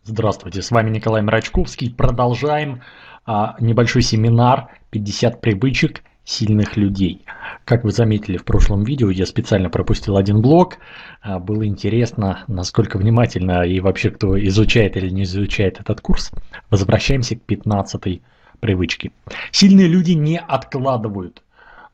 Здравствуйте, с вами Николай Мрачковский. Продолжаем небольшой семинар «50 привычек сильных людей». Как вы заметили в прошлом видео, я специально пропустил один блок. Было интересно, насколько внимательно и вообще кто изучает или не изучает этот курс. Возвращаемся к 15-й привычке. Сильные люди не откладывают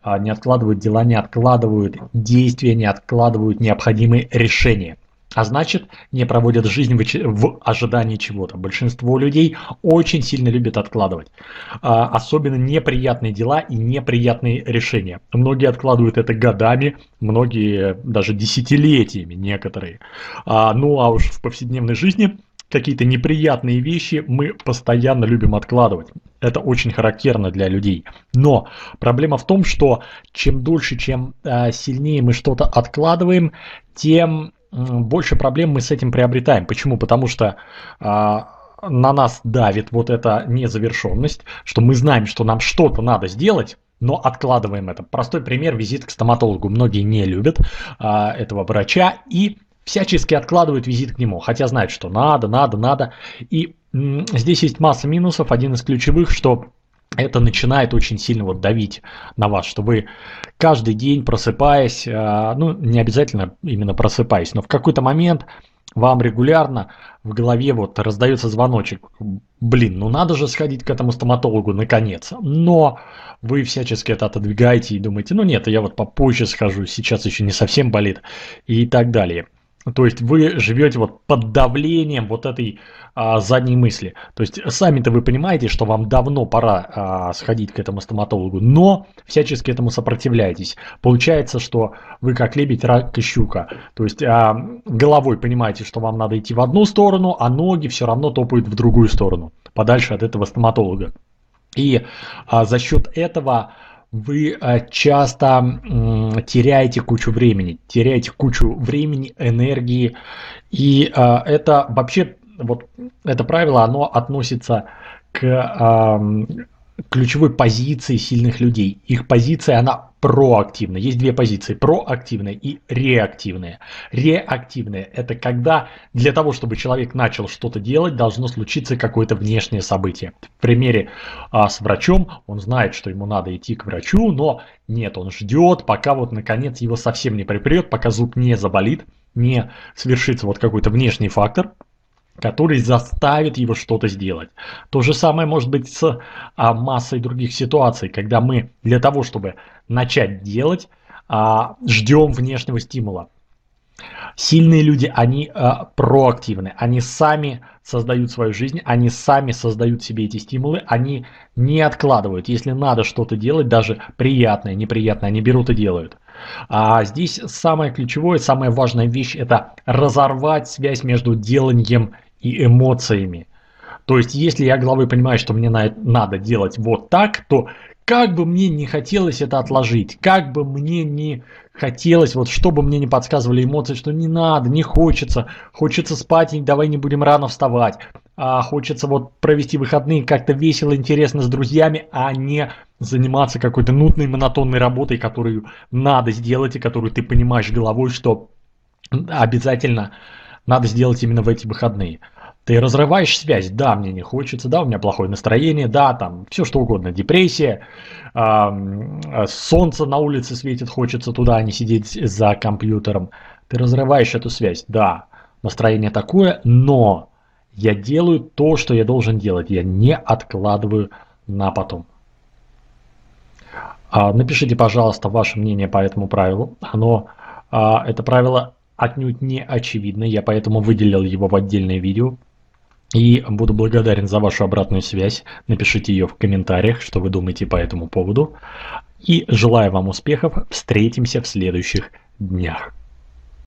дела, не откладывают действия, не откладывают необходимые решения. А значит, не проводят жизнь в ожидании чего-то. Большинство людей очень сильно любят откладывать. Особенно неприятные дела и неприятные решения. Многие откладывают это годами, многие даже десятилетиями, некоторые. Ну а уж в повседневной жизни какие-то неприятные вещи мы постоянно любим откладывать. Это очень характерно для людей. Но проблема в том, что чем дольше, чем сильнее мы что-то откладываем, тем больше проблем мы с этим приобретаем. Почему? Потому что на нас давит вот эта незавершенность, что мы знаем, что нам что-то надо сделать, но откладываем это. Простой пример: визит к стоматологу. Многие не любят этого врача и всячески откладывают визит к нему, хотя знают, что надо. И здесь есть масса минусов. Один из ключевых, что это начинает очень сильно давить на вас, что вы каждый день, просыпаясь, ну не обязательно именно просыпаясь, но в какой-то момент вам регулярно в голове раздается звоночек: блин, ну надо же сходить к этому стоматологу наконец. Но вы всячески это отодвигаете и думаете: ну нет, я попозже схожу, сейчас еще не совсем болит и так далее. То есть вы живете под давлением этой задней мысли. То есть сами-то вы понимаете, что вам давно пора сходить к этому стоматологу, но всячески этому сопротивляетесь. Получается, что вы как лебедь, рак и щука. То есть головой понимаете, что вам надо идти в одну сторону, а ноги все равно топают в другую сторону, подальше от этого стоматолога. И за счет этого вы часто теряете кучу времени, энергии. И это вообще, это правило, оно относится к ключевой позиции сильных людей. Их позиция, она проактивная. Есть две позиции: проактивная и реактивная. Реактивная – это когда для того, чтобы человек начал что-то делать, должно случиться какое-то внешнее событие. В примере с врачом: он знает, что ему надо идти к врачу, но нет, он ждет, пока наконец его совсем не припрет, пока зуб не заболит, не свершится какой-то внешний фактор, который заставит его что-то сделать. То же самое может быть с массой других ситуаций, когда мы для того, чтобы начать делать, ждем внешнего стимула. Сильные люди, они проактивны, они сами создают свою жизнь, они сами создают себе эти стимулы, они не откладывают. Если надо что-то делать, даже приятное, неприятное, они берут и делают. А здесь самое ключевое, самая важная вещь – это разорвать связь между деланием и эмоциями. То есть, если я головой понимаю, что мне надо делать вот так, то как бы мне не хотелось это отложить, как бы мне не хотелось, чтобы мне не подсказывали эмоции, что не надо, не хочется, хочется спать, и давай не будем рано вставать, хочется провести выходные как-то весело, интересно с друзьями, а не заниматься какой-то нудной, монотонной работой, которую надо сделать и которую ты понимаешь головой, что обязательно надо сделать именно в эти выходные. Ты разрываешь связь: да, мне не хочется, да, у меня плохое настроение, да, там все что угодно, депрессия, солнце на улице светит, хочется туда, а не сидеть за компьютером. Ты разрываешь эту связь: да, настроение такое, но я делаю то, что я должен делать, я не откладываю на потом. Напишите, пожалуйста, ваше мнение по этому правилу. Это правило отнюдь не очевидно, я поэтому выделил его в отдельное видео. И буду благодарен за вашу обратную связь. Напишите ее в комментариях, что вы думаете по этому поводу. И желаю вам успехов. Встретимся в следующих днях.